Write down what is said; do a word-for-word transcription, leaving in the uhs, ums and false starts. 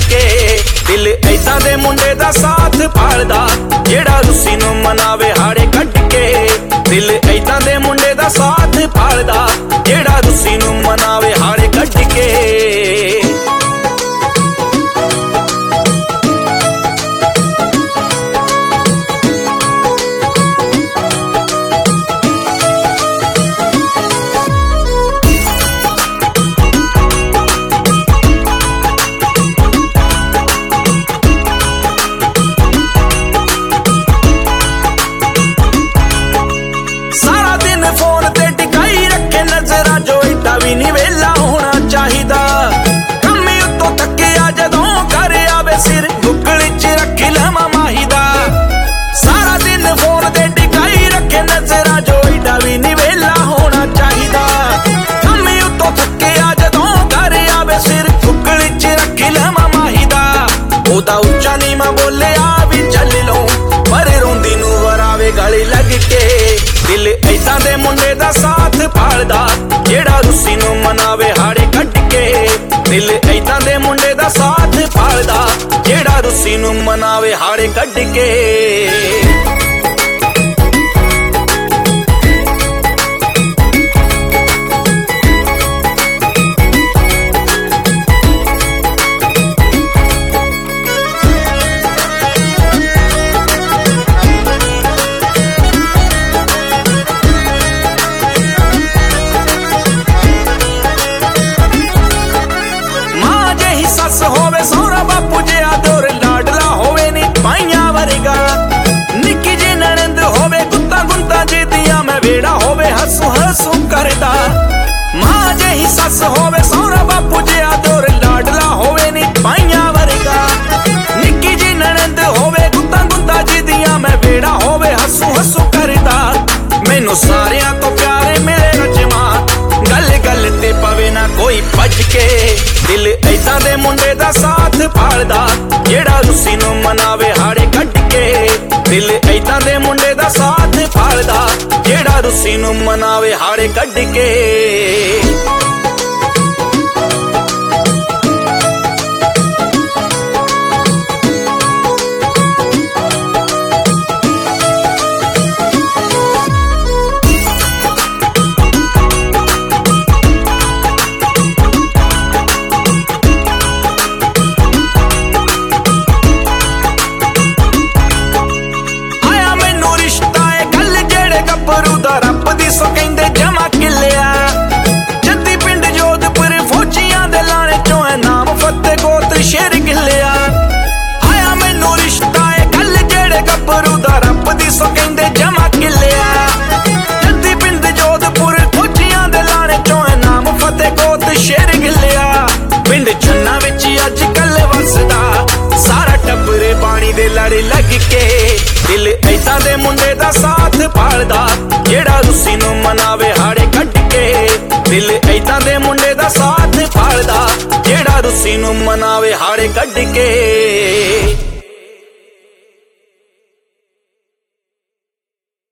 के। दिल ऐदां दे मुंडे दा साथ भालदा जेड़ा रुस्सी नूं मनावे हाड़े कट के। दिल ऐदां दे मुंडे दा साथ भालदा जेड़ा रुस्सी नूं मनावे हाड़े कट के। फोन ते टिकाई रखे नजरा जो एडा भी नहीं वेला होना चाहिदा। कम्मी उत्तों थकिया जदों घर आवे सिर बुकल च रखी लवां माही दा। सारा दिन फोन ते टिकाई रखे नजरा जो एडा भी नहीं वेला होना चाहिदा। कम्मी उत्तों थकिया जदों घर आवे सिर बुकल च रखी लवां माही दा। ओदा उच्चा नीवां बोलिया भी झल लो पर रोंदी नूं वरावे गली लग के। दिल ऐदां दे मुंडे दा साथ भालदा जेड़ा रुस्सी नूं मनावे हाड़े कट के। दिल ऐदां दे मुंडे दा साथ भालदा जेड़ा रुस्सी नूं मनावे हाड़े कट के। सस होवे सोहरा बापू जिहा दिओर लाडला होवे नी पाइयां वर्गा। निक्की जी ननंद होवे गुत्ता गुंता जिदियां मैं वेड़ा होवे हसू हसू करदा। मां जेही सस होवे सोहरा बापू जिहा दिओर लाडला होवे नी पाइयां वर्गा। निक्की जी ननंद होवे गुत्ता गुंता जिदियां मैं वेड़ा होवे हसू हसू करदा। मैनू सारियां तो प्यारे मिले रजमा गल गल ते पवे ना कोई भज के। दिल ऐदां दे मुंडे दा साथ भालदा जेड़ा रुस्सी नूं मनावे हाड़े कट के। दिल ऐदां दे मुंडे दा साथ भालदा जेड़ा रुस्सी नूं मनावे हाड़े कट के। रब दी सो कहंदे जमा किलिया जद्दी पिंड जोधपुर फौजियां दे लाने चों है नाम फतेह गोत्र शेर गिलिया। आया मैनू रिश्ता है गल जेड़े गब्बरू दा रब दी सो कहंदे जमा किलिया। जद्दी पिंड जोधपुर फौजियां दे लाने चों है नाम फतेह गोत्र शेर गिलिया। पिंड छन्ना विच अज कल वसदा सारा टब्बर पानी दे लड़ लग के। दिल ऐदां दे मुंडे दा साथ भालदा जेड़ा रुस्सी नूं मनावे हाड़े कट के। दिल ऐदां दे मुंडे दा साथ भालदा जेड़ा रुस्सी नूं मनावे हाड़े कट के।